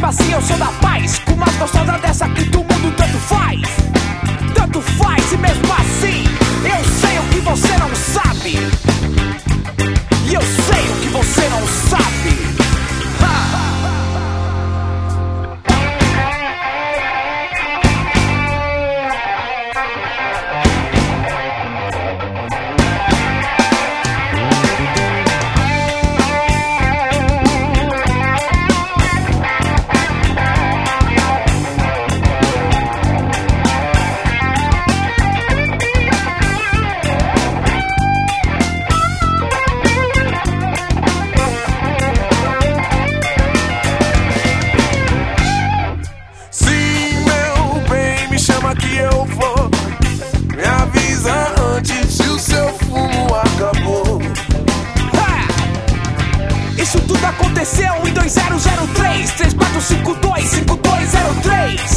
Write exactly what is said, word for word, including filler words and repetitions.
mesmo assim eu sou da paz. Com mais gostosa dessa que do mundo tanto faz. Tanto faz e mesmo assim eu sei o que você não sabe. E eu sei o que você não sabe. Ha! Que eu vou, me avisa antes se o seu fumo acabou. Ha! Isso tudo aconteceu em dois mil e três, três quatro cinco dois, cinco dois zero três.